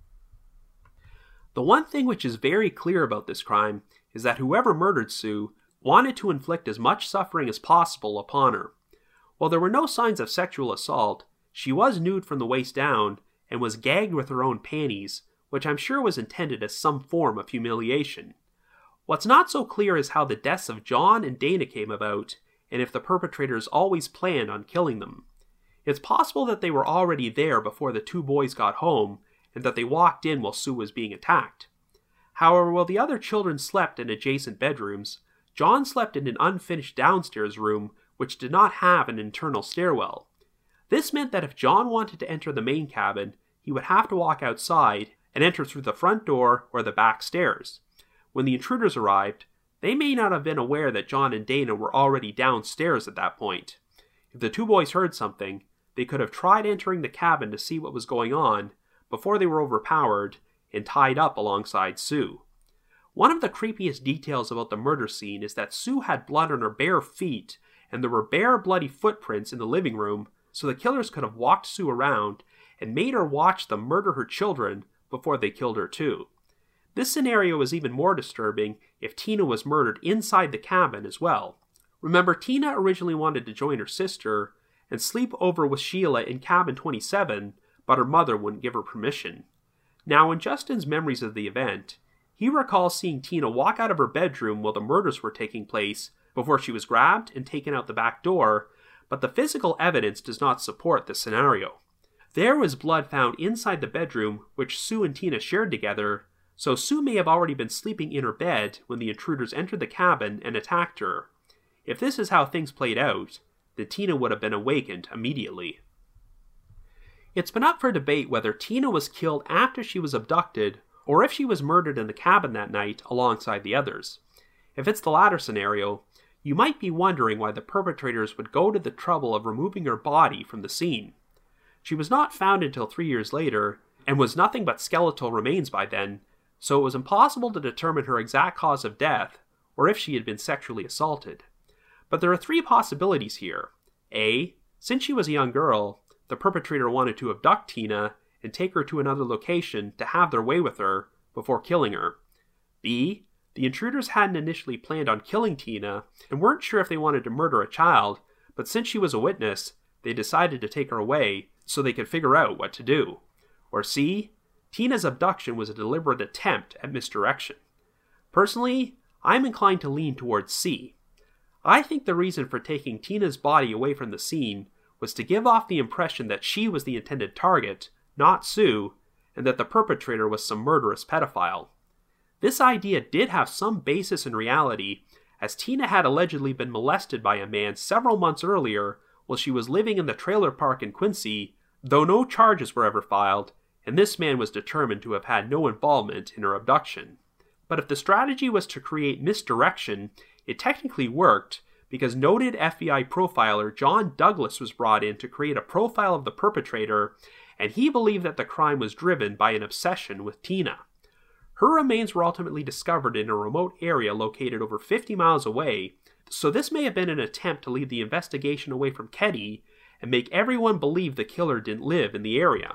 The one thing which is very clear about this crime is that whoever murdered Sue wanted to inflict as much suffering as possible upon her. While there were no signs of sexual assault, she was nude from the waist down and was gagged with her own panties, which I'm sure was intended as some form of humiliation. What's not so clear is how the deaths of John and Dana came about, and if the perpetrators always planned on killing them. It's possible that they were already there before the two boys got home, and that they walked in while Sue was being attacked. However, while the other children slept in adjacent bedrooms, John slept in an unfinished downstairs room which did not have an internal stairwell. This meant that if John wanted to enter the main cabin, he would have to walk outside and enter through the front door or the back stairs. When the intruders arrived, they may not have been aware that John and Dana were already downstairs at that point. If the two boys heard something, they could have tried entering the cabin to see what was going on before they were overpowered and tied up alongside Sue. One of the creepiest details about the murder scene is that Sue had blood on her bare feet, and there were bare bloody footprints in the living room, so the killers could have walked Sue around and made her watch them murder her children before they killed her too. This scenario was even more disturbing if Tina was murdered inside the cabin as well. Remember, Tina originally wanted to join her sister and sleep over with Sheila in cabin 27, but her mother wouldn't give her permission. Now, in Justin's memories of the event, he recalls seeing Tina walk out of her bedroom while the murders were taking place before she was grabbed and taken out the back door, but the physical evidence does not support this scenario. There was blood found inside the bedroom which Sue and Tina shared together, so Sue may have already been sleeping in her bed when the intruders entered the cabin and attacked her. If this is how things played out, then Tina would have been awakened immediately. It's been up for debate whether Tina was killed after she was abducted or if she was murdered in the cabin that night alongside the others. If it's the latter scenario, you might be wondering why the perpetrators would go to the trouble of removing her body from the scene. She was not found until 3 years later, and was nothing but skeletal remains by then, so it was impossible to determine her exact cause of death, or if she had been sexually assaulted. But there are three possibilities here. A. Since she was a young girl, the perpetrator wanted to abduct Tina and take her to another location to have their way with her before killing her. B. The intruders hadn't initially planned on killing Tina and weren't sure if they wanted to murder a child, but since she was a witness, they decided to take her away so they could figure out what to do. Or C. Tina's abduction was a deliberate attempt at misdirection. Personally, I'm inclined to lean towards C. I think the reason for taking Tina's body away from the scene was to give off the impression that she was the intended target, not Sue, and that the perpetrator was some murderous pedophile. This idea did have some basis in reality, as Tina had allegedly been molested by a man several months earlier while she was living in the trailer park in Quincy, though no charges were ever filed, and this man was determined to have had no involvement in her abduction. But if the strategy was to create misdirection, it technically worked, because noted FBI profiler John Douglas was brought in to create a profile of the perpetrator, and he believed that the crime was driven by an obsession with Tina. Her remains were ultimately discovered in a remote area located over 50 miles away, so this may have been an attempt to lead the investigation away from Keddie and make everyone believe the killer didn't live in the area.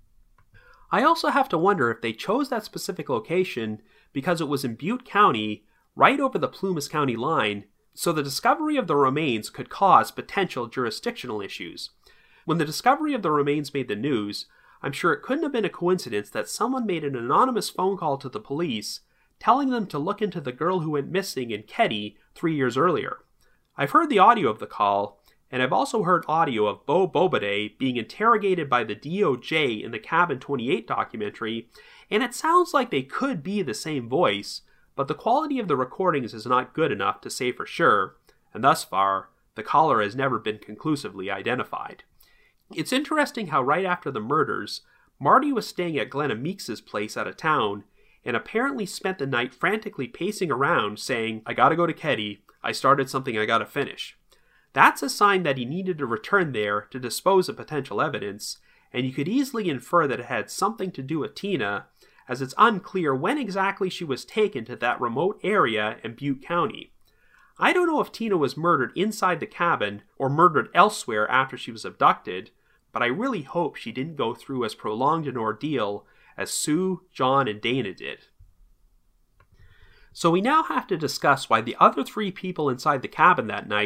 I also have to wonder if they chose that specific location because it was in Butte County, right over the Plumas County line, so the discovery of the remains could cause potential jurisdictional issues. When the discovery of the remains made the news, I'm sure it couldn't have been a coincidence that someone made an anonymous phone call to the police, telling them to look into the girl who went missing in Keddie 3 years earlier. I've heard the audio of the call, and I've also heard audio of Bo Bobade being interrogated by the DOJ in the Cabin 28 documentary, and it sounds like they could be the same voice, but the quality of the recordings is not good enough to say for sure, and thus far, the caller has never been conclusively identified. It's interesting how right after the murders, Marty was staying at Glenna Meeks' place out of town, and apparently spent the night frantically pacing around saying, "I gotta go to Keddie, I started something I gotta finish." That's a sign that he needed to return there to dispose of potential evidence, and you could easily infer that it had something to do with Tina, as it's unclear when exactly she was taken to that remote area in Butte County. I don't know if Tina was murdered inside the cabin or murdered elsewhere after she was abducted, but I really hope she didn't go through as prolonged an ordeal as Sue, John, and Dana did. So we now have to discuss why the other 3 people inside the cabin that night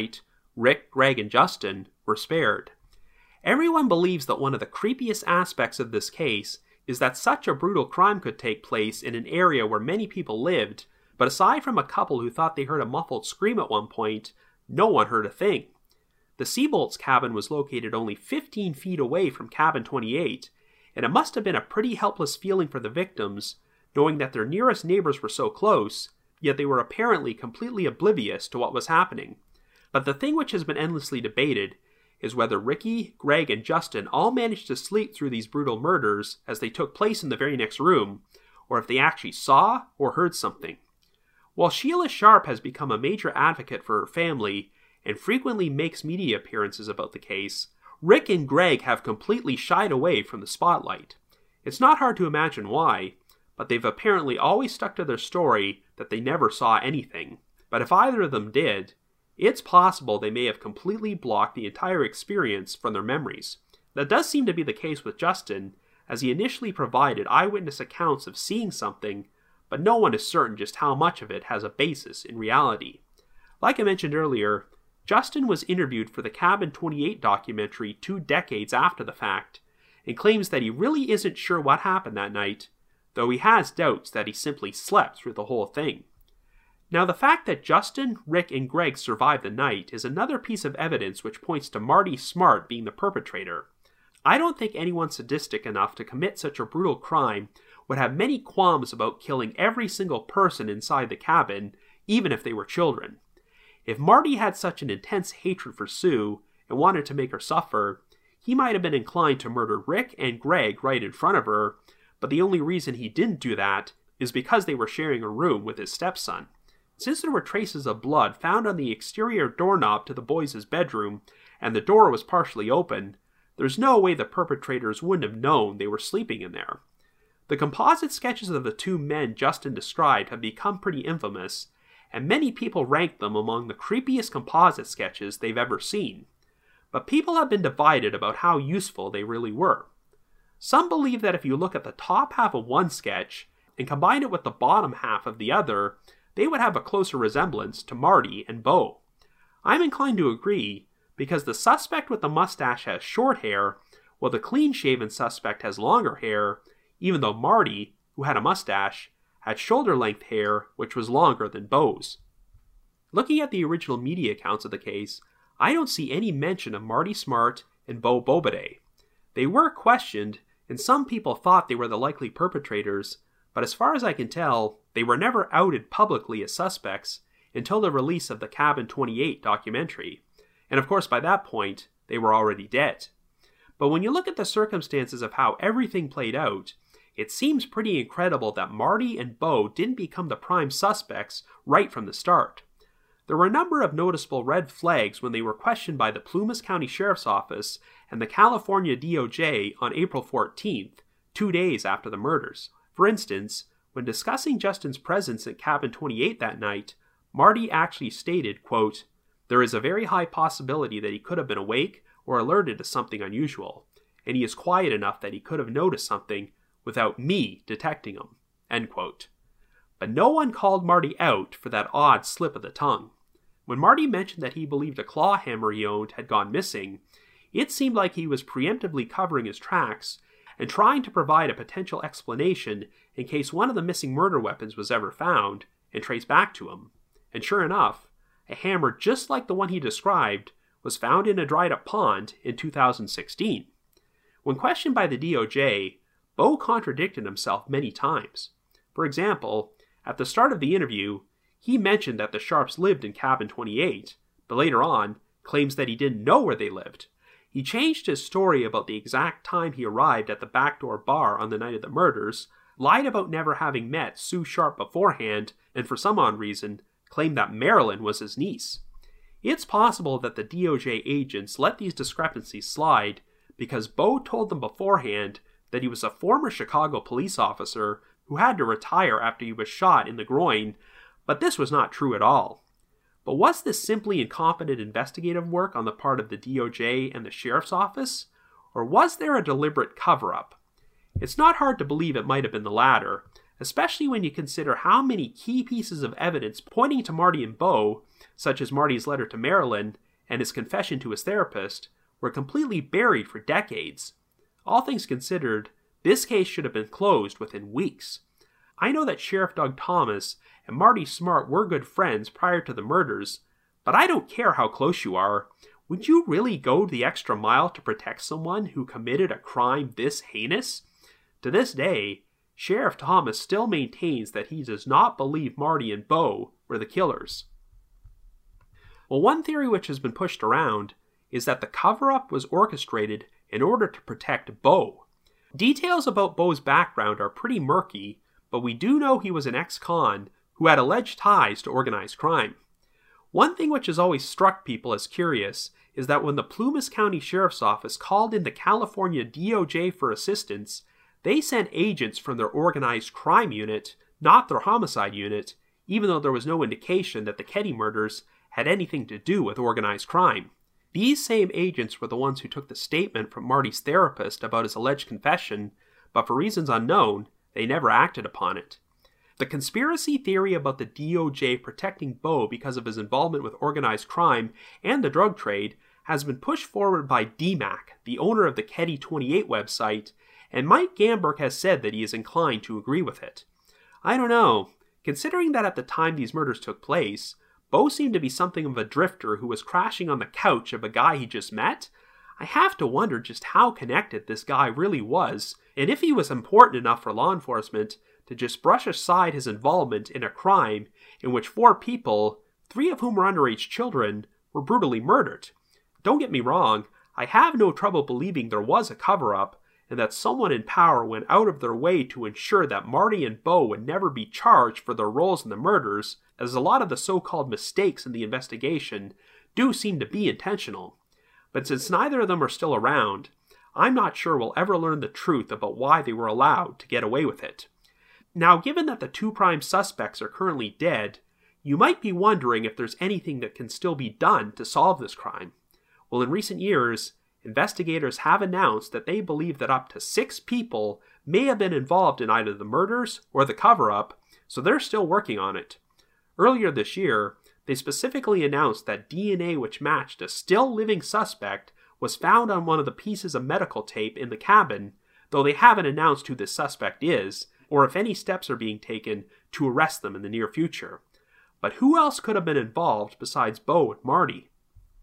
Rick, Greg, and Justin were spared. Everyone believes that one of the creepiest aspects of this case is that such a brutal crime could take place in an area where many people lived, but aside from a couple who thought they heard a muffled scream at one point, no one heard a thing. The Seabolts cabin was located only 15 feet away from Cabin 28, and it must have been a pretty helpless feeling for the victims, knowing that their nearest neighbors were so close, yet they were apparently completely oblivious to what was happening. But the thing which has been endlessly debated is whether Ricky, Greg, and Justin all managed to sleep through these brutal murders as they took place in the very next room, or if they actually saw or heard something. While Sheila Sharp has become a major advocate for her family and frequently makes media appearances about the case, Rick and Greg have completely shied away from the spotlight. It's not hard to imagine why, but they've apparently always stuck to their story that they never saw anything. But if either of them did, it's possible they may have completely blocked the entire experience from their memories. That does seem to be the case with Justin, as he initially provided eyewitness accounts of seeing something, but no one is certain just how much of it has a basis in reality. Like I mentioned earlier, Justin was interviewed for the Cabin 28 documentary 2 decades after the fact, and claims that he really isn't sure what happened that night, though he has doubts that he simply slept through the whole thing. Now, the fact that Justin, Rick, and Greg survived the night is another piece of evidence which points to Marty Smart being the perpetrator. I don't think anyone sadistic enough to commit such a brutal crime would have many qualms about killing every single person inside the cabin, even if they were children. If Marty had such an intense hatred for Sue and wanted to make her suffer, he might have been inclined to murder Rick and Greg right in front of her, but the only reason he didn't do that is because they were sharing a room with his stepson. Since there were traces of blood found on the exterior doorknob to the boys' bedroom, and the door was partially open, there's no way the perpetrators wouldn't have known they were sleeping in there. The composite sketches of the 2 men Justin described have become pretty infamous, and many people rank them among the creepiest composite sketches they've ever seen. But people have been divided about how useful they really were. Some believe that if you look at the top half of one sketch and combine it with the bottom half of the other, they would have a closer resemblance to Marty and Bo. I'm inclined to agree, because the suspect with the mustache has short hair, while the clean-shaven suspect has longer hair, even though Marty, who had a mustache, had shoulder-length hair which was longer than Bo's. Looking at the original media accounts of the case, I don't see any mention of Marty Smart and Bo Bobade. They were questioned, and some people thought they were the likely perpetrators, but as far as I can tell, they were never outed publicly as suspects until the release of the Cabin 28 documentary, and of course by that point, they were already dead. But when you look at the circumstances of how everything played out, it seems pretty incredible that Marty and Bo didn't become the prime suspects right from the start. There were a number of noticeable red flags when they were questioned by the Plumas County Sheriff's Office and the California DOJ on April 14th, 2 days after the murders. For instance, when discussing Justin's presence at Cabin 28 that night, Marty actually stated, quote, "There is a very high possibility that he could have been awake or alerted to something unusual, and he is quiet enough that he could have noticed something without me detecting him," end quote. But no one called Marty out for that odd slip of the tongue. When Marty mentioned that he believed a claw hammer he owned had gone missing, it seemed like he was preemptively covering his tracks and trying to provide a potential explanation in case one of the missing murder weapons was ever found and traced back to him. And sure enough, a hammer just like the one he described was found in a dried-up pond in 2016. When questioned by the DOJ, Bo contradicted himself many times. For example, at the start of the interview, he mentioned that the Sharps lived in Cabin 28, but later on, claims that he didn't know where they lived. He changed his story about the exact time he arrived at the backdoor bar on the night of the murders, lied about never having met Sue Sharp beforehand, and for some odd reason, claimed that Marilyn was his niece. It's possible that the DOJ agents let these discrepancies slide because Bo told them beforehand that he was a former Chicago police officer who had to retire after he was shot in the groin, but this was not true at all. But was this simply incompetent investigative work on the part of the DOJ and the Sheriff's Office? Or was there a deliberate cover-up? It's not hard to believe it might have been the latter, especially when you consider how many key pieces of evidence pointing to Marty and Bo, such as Marty's letter to Marilyn and his confession to his therapist were completely buried for decades. All things considered, this case should have been closed within weeks. I know that Sheriff Doug Thomas and Marty Smart were good friends prior to the murders, but I don't care how close you are. Would you really go the extra mile to protect someone who committed a crime this heinous? To this day, Sheriff Thomas still maintains that he does not believe Marty and Bo were the killers. Well, one theory which has been pushed around is that the cover-up was orchestrated in order to protect Bo. Details about Bo's background are pretty murky, but we do know he was an ex-con who had alleged ties to organized crime. One thing which has always struck people as curious is that when the Plumas County Sheriff's Office called in the California DOJ for assistance, they sent agents from their organized crime unit, not their homicide unit, even though there was no indication that the Keddie murders had anything to do with organized crime. These same agents were the ones who took the statement from Marty's therapist about his alleged confession, but for reasons unknown, they never acted upon it. The conspiracy theory about the DOJ protecting Bo because of his involvement with organized crime and the drug trade has been pushed forward by DMAC, the owner of the Keddie 28 website, and Mike Gamberg has said that he is inclined to agree with it. I don't know. Considering that at the time these murders took place, Bo seemed to be something of a drifter who was crashing on the couch of a guy he just met, I have to wonder just how connected this guy really was, and if he was important enough for law enforcement to just brush aside his involvement in a crime in which 4 people, 3 of whom were underage children, were brutally murdered. Don't get me wrong, I have no trouble believing there was a cover-up, and that someone in power went out of their way to ensure that Marty and Bo would never be charged for their roles in the murders, as a lot of the so-called mistakes in the investigation do seem to be intentional. But since neither of them are still around, I'm not sure we'll ever learn the truth about why they were allowed to get away with it. Now, given that the 2 prime suspects are currently dead, you might be wondering if there's anything that can still be done to solve this crime. Well, in recent years, investigators have announced that they believe that up to 6 people may have been involved in either the murders or the cover-up, so they're still working on it. Earlier this year, they specifically announced that DNA which matched a still living suspect was found on one of the pieces of medical tape in the cabin, though they haven't announced who this suspect is, or if any steps are being taken to arrest them in the near future. But who else could have been involved besides Bo and Marty?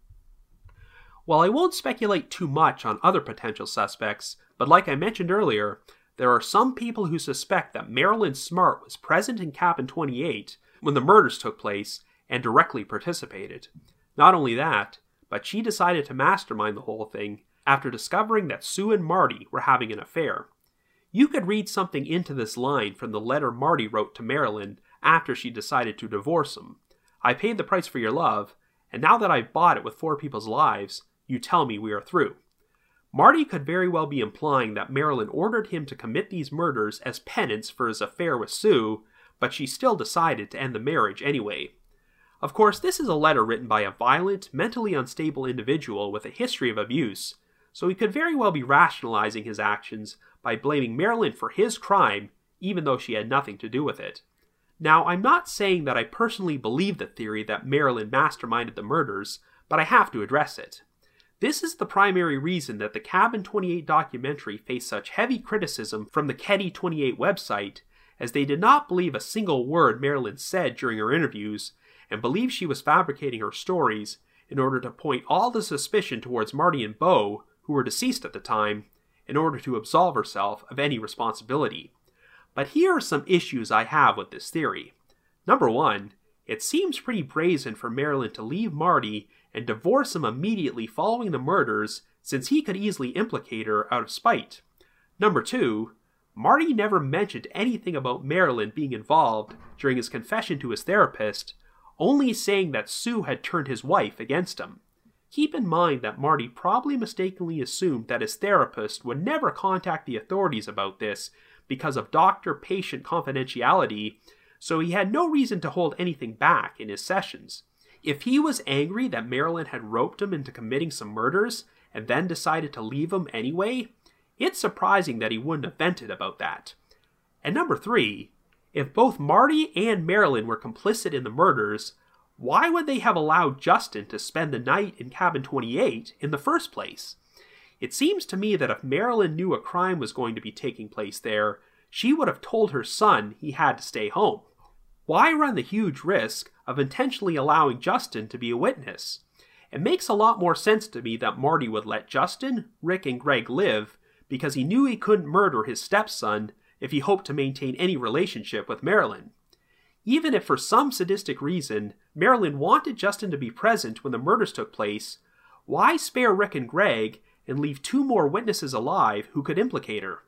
While I won't speculate too much on other potential suspects, but like I mentioned earlier, there are some people who suspect that Marilyn Smart was present in Cabin 28 when the murders took place and directly participated. Not only that, but she decided to mastermind the whole thing after discovering that Sue and Marty were having an affair. You could read something into this line from the letter Marty wrote to Marilyn after she decided to divorce him. I paid the price for your love, and now that I've bought it with 4 people's lives, you tell me we are through. Marty could very well be implying that Marilyn ordered him to commit these murders as penance for his affair with Sue, but she still decided to end the marriage anyway. Of course, this is a letter written by a violent, mentally unstable individual with a history of abuse, so he could very well be rationalizing his actions by blaming Marilyn for his crime, even though she had nothing to do with it. Now, I'm not saying that I personally believe the theory that Marilyn masterminded the murders, but I have to address it. This is the primary reason that the Cabin 28 documentary faced such heavy criticism from the Keddie 28 website, as they did not believe a single word Marilyn said during her interviews, and believed she was fabricating her stories in order to point all the suspicion towards Marty and Bo, who were deceased at the time, in order to absolve herself of any responsibility. But here are some issues I have with this theory. Number 1, it seems pretty brazen for Marilyn to leave Marty and divorce him immediately following the murders, since he could easily implicate her out of spite. Number 2, Marty never mentioned anything about Marilyn being involved during his confession to his therapist, only saying that Sue had turned his wife against him. Keep in mind that Marty probably mistakenly assumed that his therapist would never contact the authorities about this because of doctor-patient confidentiality, so he had no reason to hold anything back in his sessions. If he was angry that Marilyn had roped him into committing some murders and then decided to leave him anyway, it's surprising that he wouldn't have vented about that. And number 3, if both Marty and Marilyn were complicit in the murders, why would they have allowed Justin to spend the night in cabin 28 in the first place? It seems to me that if Marilyn knew a crime was going to be taking place there, she would have told her son he had to stay home. Why run the huge risk of intentionally allowing Justin to be a witness? It makes a lot more sense to me that Marty would let Justin, Rick, and Greg live because he knew he couldn't murder his stepson if he hoped to maintain any relationship with Marilyn. Even if for some sadistic reason Marilyn wanted Justin to be present when the murders took place, why spare Rick and Greg and leave 2 more witnesses alive who could implicate her?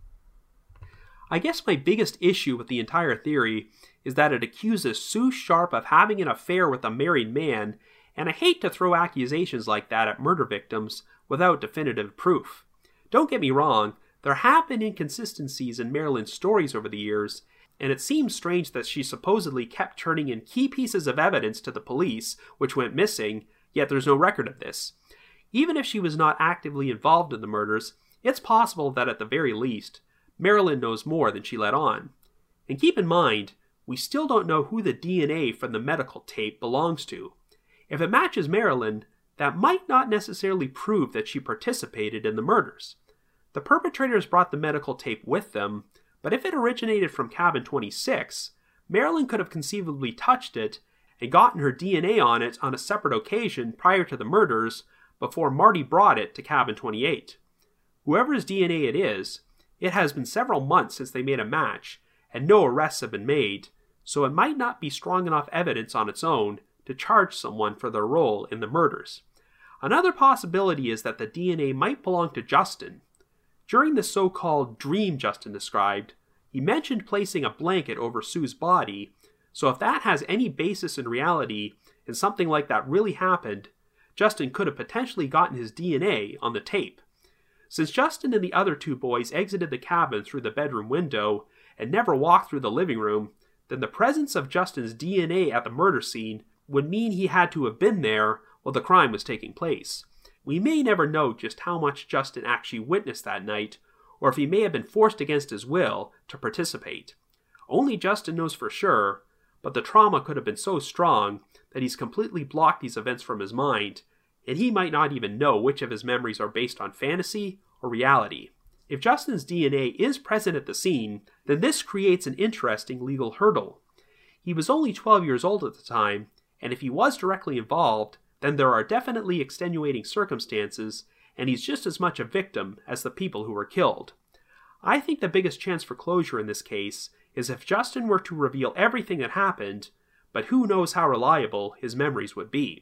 I guess my biggest issue with the entire theory is that it accuses Sue Sharp of having an affair with a married man, and I hate to throw accusations like that at murder victims without definitive proof. Don't get me wrong, there have been inconsistencies in Marilyn's stories over the years, and it seems strange that she supposedly kept turning in key pieces of evidence to the police which went missing, yet there's no record of this. Even if she was not actively involved in the murders, it's possible that at the very least, Marilyn knows more than she let on. And keep in mind, we still don't know who the DNA from the medical tape belongs to. If it matches Marilyn, that might not necessarily prove that she participated in the murders. The perpetrators brought the medical tape with them, but if it originated from cabin 26, Marilyn could have conceivably touched it and gotten her DNA on it on a separate occasion prior to the murders before Marty brought it to cabin 28. Whoever's DNA it is, it has been several months since they made a match, and no arrests have been made, so it might not be strong enough evidence on its own to charge someone for their role in the murders. Another possibility is that the DNA might belong to Justin. During the so-called dream Justin described, he mentioned placing a blanket over Sue's body, so if that has any basis in reality and something like that really happened, Justin could have potentially gotten his DNA on the tape. Since Justin and the other 2 boys exited the cabin through the bedroom window and never walked through the living room, then the presence of Justin's DNA at the murder scene would mean he had to have been there while the crime was taking place. We may never know just how much Justin actually witnessed that night, or if he may have been forced against his will to participate. Only Justin knows for sure, but the trauma could have been so strong that he's completely blocked these events from his mind, and he might not even know which of his memories are based on fantasy or reality. If Justin's DNA is present at the scene, then this creates an interesting legal hurdle. He was only 12 years old at the time, and if he was directly involved, then there are definitely extenuating circumstances, and he's just as much a victim as the people who were killed. I think the biggest chance for closure in this case is if Justin were to reveal everything that happened, but who knows how reliable his memories would be.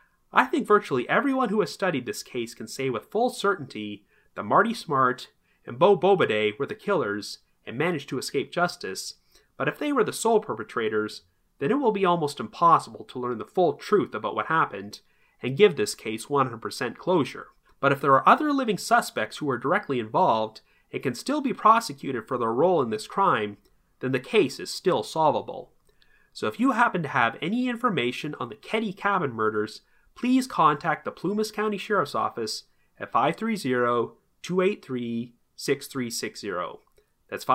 I think virtually everyone who has studied this case can say with full certainty that Marty Smart and Beau Bobaday were the killers and managed to escape justice, but if they were the sole perpetrators, then it will be almost impossible to learn the full truth about what happened and give this case 100% closure. But if there are other living suspects who are directly involved and can still be prosecuted for their role in this crime, then the case is still solvable. So if you happen to have any information on the Keddie Cabin murders, please contact the Plumas County Sheriff's Office at 530-283-6360. That's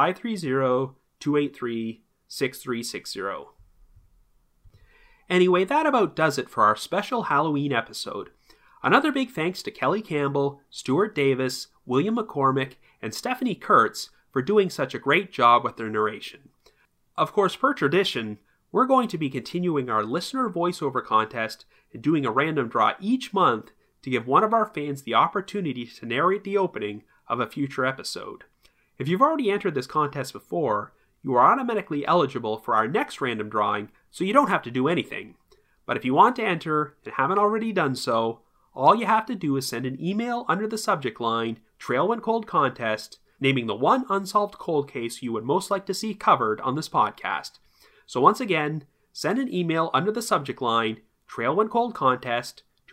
530-283-6360. Anyway, that about does it for our special Halloween episode. Another big thanks to Kelly Campbell, Stuart Davis, William McCormick, and Stephanie Kurtz for doing such a great job with their narration. Of course, per tradition, we're going to be continuing our listener voiceover contest and doing a random draw each month to give one of our fans the opportunity to narrate the opening of a future episode. If you've already entered this contest before, you are automatically eligible for our next random drawing, so you don't have to do anything. But if you want to enter and haven't already done so, all you have to do is send an email under the subject line, Trail Went Cold Contest, naming the one unsolved cold case you would most like to see covered on this podcast. So once again, send an email under the subject line, Trail Went Cold Contest, to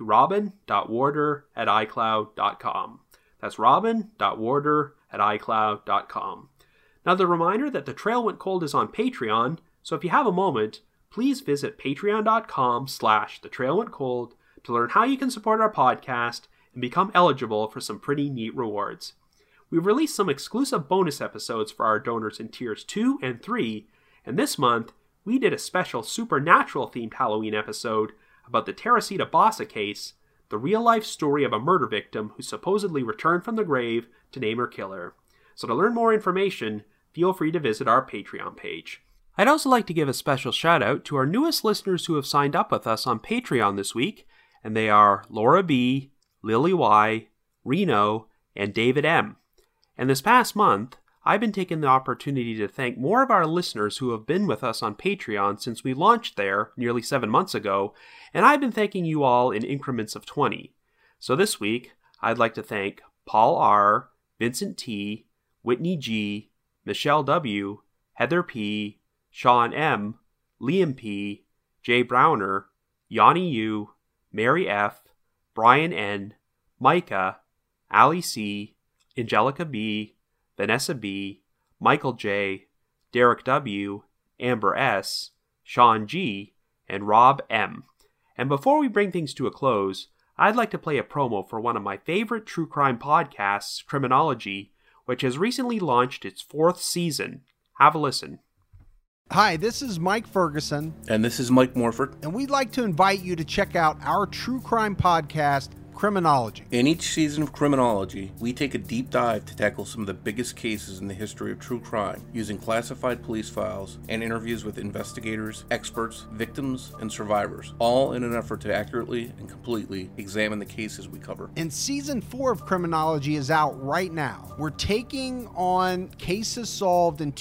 robin.warder@icloud.com. That's robin.warder@icloud.com. Now the reminder that the Trail Went Cold is on Patreon, so if you have a moment, please visit patreon.com/thetrailwentcold to learn how you can support our podcast and become eligible for some pretty neat rewards. We've released some exclusive bonus episodes for our donors in tiers 2 and 3, and this month, we did a special supernatural-themed Halloween episode about the Teresita Bassa case, the real-life story of a murder victim who supposedly returned from the grave to name her killer. So to learn more information, feel free to visit our Patreon page. I'd also like to give a special shout-out to our newest listeners who have signed up with us on Patreon this week, and they are Laura B., Lily Y., Reno, and David M. And this past month, I've been taking the opportunity to thank more of our listeners who have been with us on Patreon since we launched there nearly 7 months ago, and I've been thanking you all in increments of 20. So this week, I'd like to thank Paul R., Vincent T., Whitney G., Michelle W., Heather P., Sean M., Liam P., Jay Browner, Yanni U., Mary F., Brian N., Micah, Ali C., Angelica B., Vanessa B., Michael J., Derek W., Amber S., Sean G., and Rob M. And before we bring things to a close, I'd like to play a promo for one of my favorite true crime podcasts, Criminology, which has recently launched its 4th season. Have a listen. Hi, this is Mike Ferguson. And this is Mike Morford. And we'd like to invite you to check out our true crime podcast, Criminology. In each season of Criminology, we take a deep dive to tackle some of the biggest cases in the history of true crime, using classified police files and interviews with investigators, experts, victims, and survivors, all in an effort to accurately and completely examine the cases we cover. And Season 4 of Criminology is out right now. We're taking on cases solved in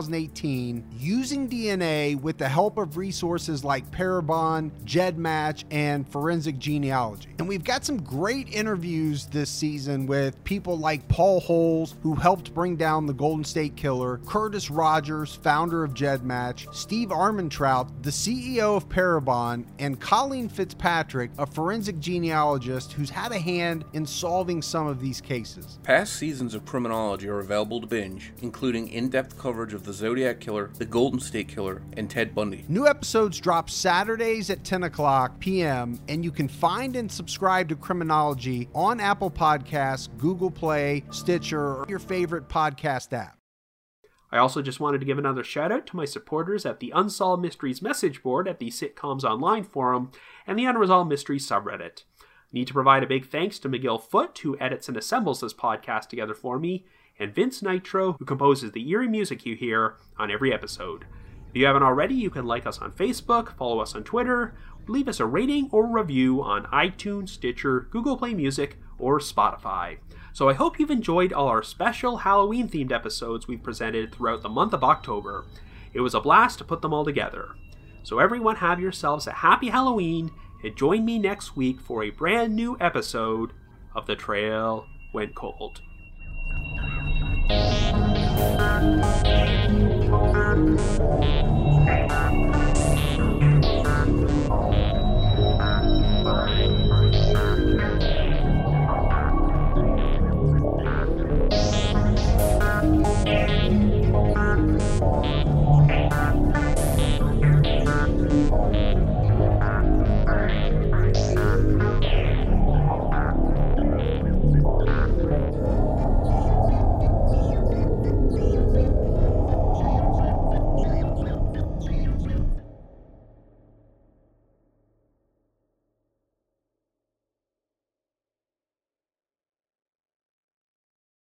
2018 using DNA with the help of resources like Parabon, GEDmatch, and Forensic Genealogy. And we've got some great interviews this season with people like Paul Holes, who helped bring down the Golden State Killer, Curtis Rogers, founder of GEDmatch, Steve Armentrout, the CEO of Parabon, and Colleen Fitzpatrick, a forensic genealogist who's had a hand in solving some of these cases. Past seasons of Criminology are available to binge, including in-depth coverage of the Zodiac Killer, the Golden State Killer, and Ted Bundy. New episodes drop Saturdays at 10 o'clock p.m., and you can find and subscribe to Criminology on Apple Podcasts, Google Play, Stitcher, or your favorite podcast app. I also just wanted to give another shout out to my supporters at the Unsolved Mysteries message board at the Sitcoms Online forum and the Unresolved Mysteries subreddit. Need to provide a big thanks to McGill Foote, who edits and assembles this podcast together for me, and Vince Nitro, who composes the eerie music you hear on every episode. If you haven't already, you can like us on Facebook, follow us on Twitter, leave us a rating or review on iTunes, Stitcher, Google Play Music, or Spotify. So I hope you've enjoyed all our special Halloween-themed episodes we've presented throughout the month of October. It was a blast to put them all together. So everyone have yourselves a happy Halloween, and join me next week for a brand new episode of The Trail Went Cold.